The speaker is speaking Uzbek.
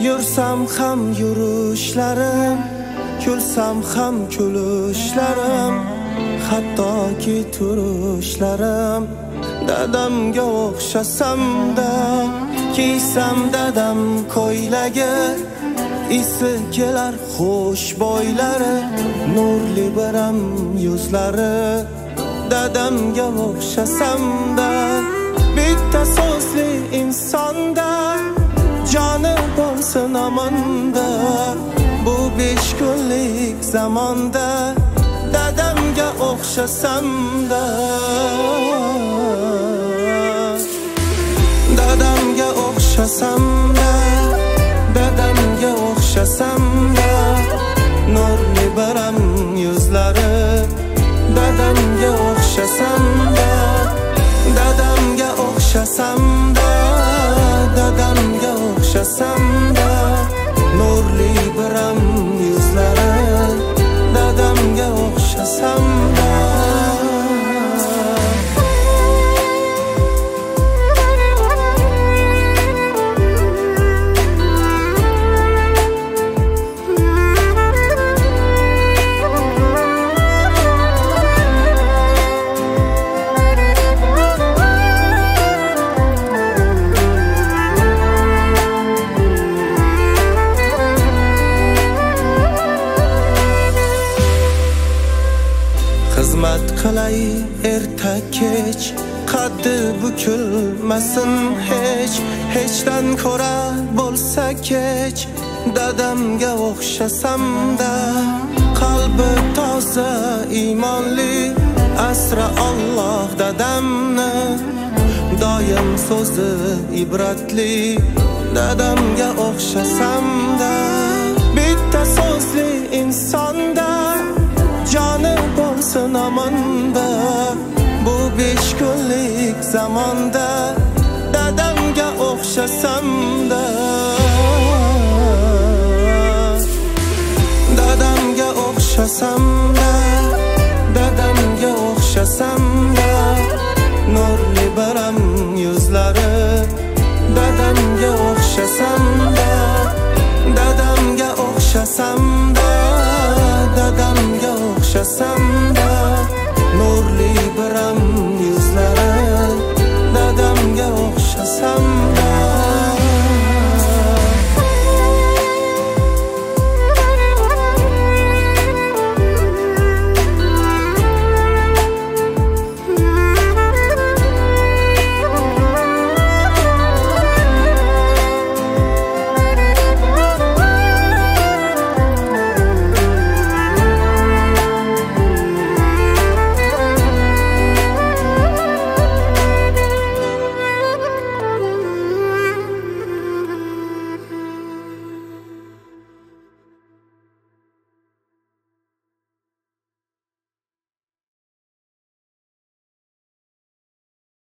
Yursam ham yurishlarim, kulsam ham kulishlarim, hattoki turishlarim dadamga o'xshasam-da, kiysam dadam ko'ylagi, isi kelar xush bo'ylari, nurli biram yuzlari dadamga o'xshasam-da, bitta so'zli insonda joni bo'lsin amonda, bu 5 kunlik zamonda dadamga o'xshasam-da, dadamga o'xshasam-da, dadamga o'xshasam-da, nurli biram yuzlari dadamga o'xshasam-da, dadamga o'xshasam-da, dadamga o'xshasam-da, nurli biram yuzlari dadamga o'xshasam-da. Xizmat qilay erta kech, qaddi bukilmasin hech, hechdan ko'ra bo'lsa kech, dadamga o'xshasam-da, qalbi toza iymonli, asra Alloh dadamni, doim so'zi ibratli, dadamga o'xshasam-da, bitta so'zli insonda joni bo'lsin amonda, bu 5 kunlik zamonda dadamga o'xshasam-da, dadamga o'xshasam-da, dadamga o'xshasam-da, nurli biram yuzlari dadamga o'xshasam-da, dadamga o'xshasam